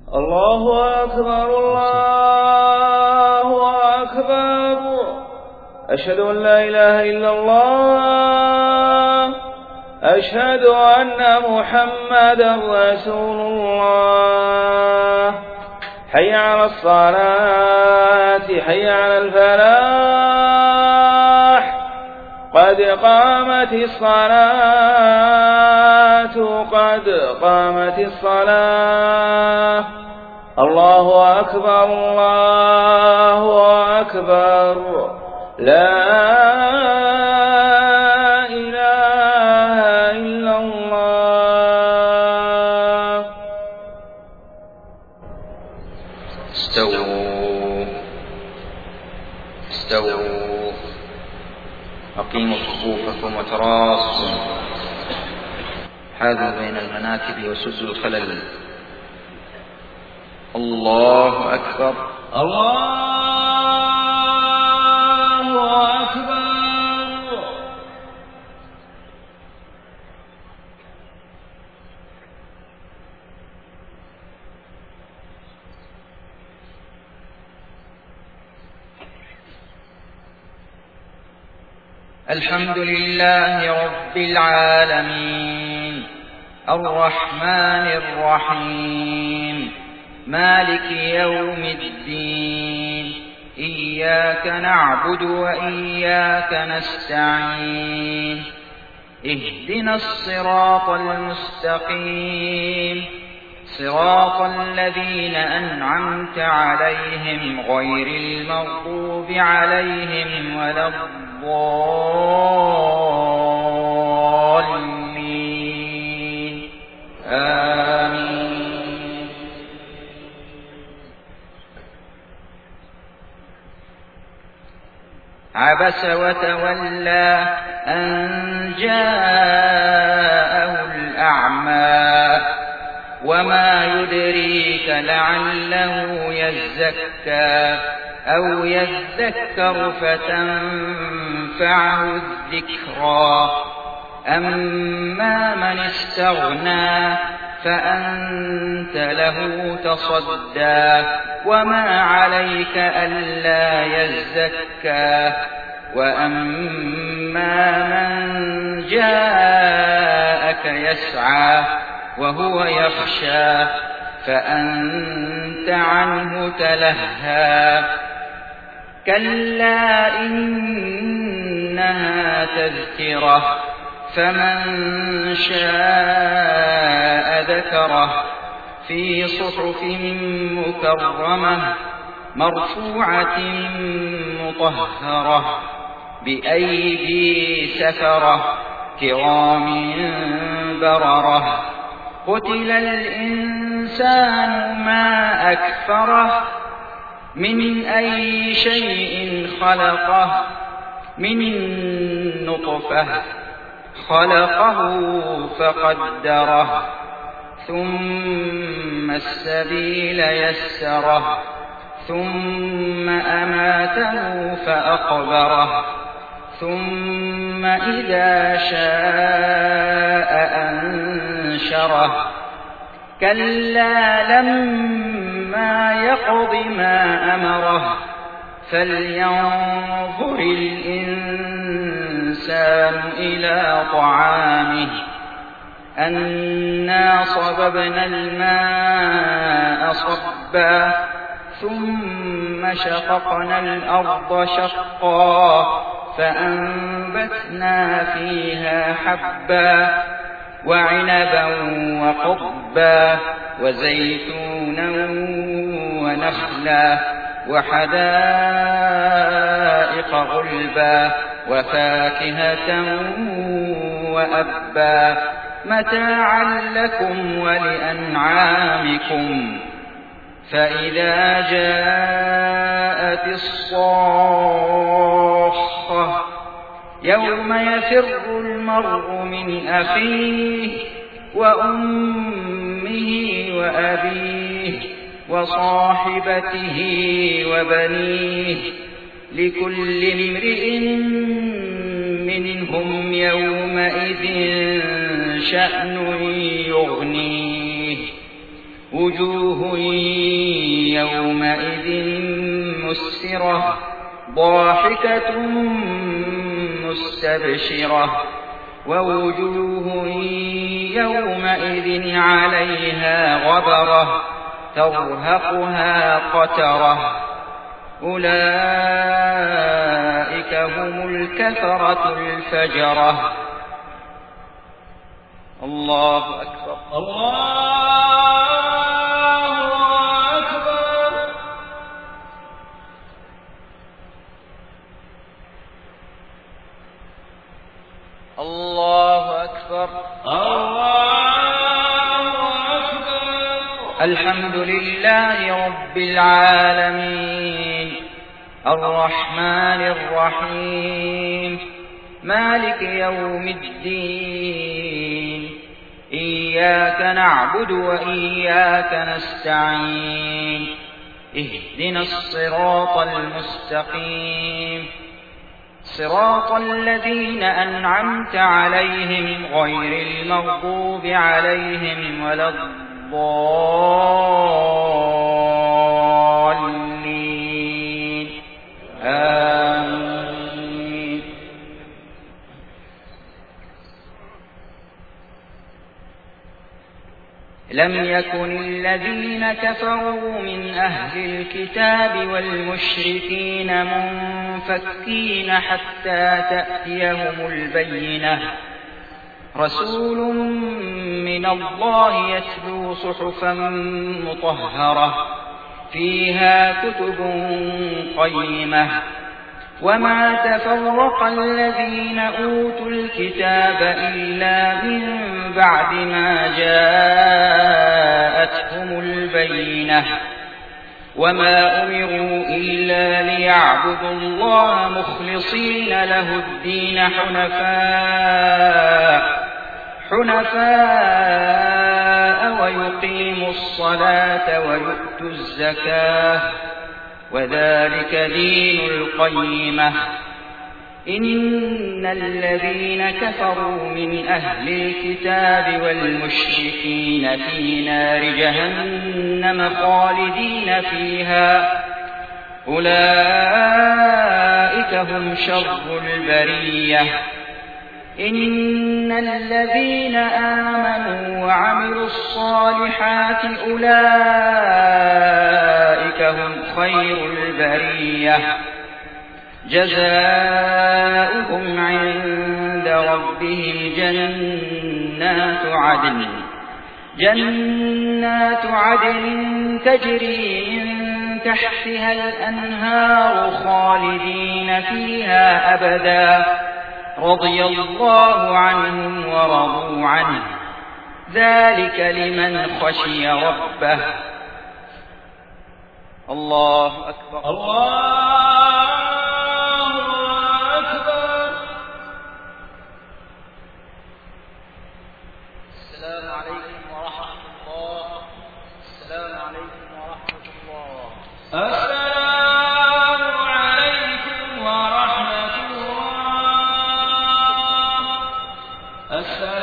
الله أكبر الله أكبر. أشهد أن لا إله إلا الله. أشهد أن محمدا رسول الله. حي على الصلاة حي على الفلاح. قد قامت الصلاة قد قامت الصلاة. الله أكبر الله أكبر. لا إله إلا الله. استووا استووا. أقيموا صفوفكم وتراصوا. حاذوا بين المناكب وسدوا الخلل. الله أكبر. الله أكبر. الحمد لله رب العالمين الرحمن الرحيم مالك يوم الدين. إياك نعبد وإياك نستعين. اهدنا الصراط المستقيم صراط الذين أنعمت عليهم غير المغضوب عليهم ولا الضالين. آمين. عبس وتولى أن جاءه الأعمى وما يدريك لعله يزكى أو يذكر فتنفعه الذكرى. أما من استغنى فأنت له تصدى وما عليك ألا يزكى. وأما من جاءك يسعى وهو يخشى فأنت عنه تلهى. كلا إنها تذكرة فمن شاء ذكره. في صحف مكرمة مرفوعة مطهرة بأيدي سفرة كرام بررة. قتل الإنسان ما أكفره. من أي شيء خلقه. من نطفة خلقه فقدره ثم السبيل يسره ثم أماته فأقبره ثم إذا شاء أنشره. كلا لما يقض ما أمره فلينظر الإنسان إلى طعامه. أنا صببنا الماء صبا ثم شققنا الأرض شقا فأنبتنا فيها حبا وعنبا وقضبا وزيتونا ونخلا وحدائق غلبا وفاكهة وأبا متاعا لكم ولأنعامكم. فإذا جاءت الصاخة يوم يفر المرء من أخيه وأمه وأبيه وصاحبته وبنيه لكل امرئ منهم يومئذ شأن يغنيه. وجوه يومئذ مسفرة ضاحكة مستبشرة ووجوه يومئذ عليها غبرة ترهقها قترة أولئك هم الكفرة الفجرة. الله أكبر. الله أكبر. الله أكبر. الله أكبر. الحمد لله رب العالمين الرحمن الرحيم مالك يوم الدين إياك نعبد وإياك نستعين اهدنا الصراط المستقيم صراط الذين أنعمت عليهم غير المغضوب عليهم ولا الضالين آمين. لم يكن الذين كفروا من أهل الكتاب والمشركين منفكين حتى تأتيهم البينة رسول من الله يتلو صحفا مطهرة فيها كتب قيمة وما تفرق الذين أوتوا الكتاب إلا من بعد ما جاءتهم البينة وما أمروا إلا ليعبدوا الله مخلصين له الدين حنفاء ويقيموا الصلاة ويؤتوا الزكاة وذلك دين القيمة. إن الذين كفروا من أهل الكتاب والمشركين في نار جهنم خالدين فيها أولئك هم شر البرية. إن الذين آمنوا وعملوا الصالحات أولئك هم خير البرية جزاؤهم عند ربهم جنات عدن تجري من تحتها الأنهار خالدين فيها أبدا رضي الله عنهم ورضوا عنه ذلك لمن خشي ربه. الله أكبر. الله أكبر. السلام عليكم ورحمة الله. السلام عليكم ورحمة الله. السلام عليكم ورحمة الله.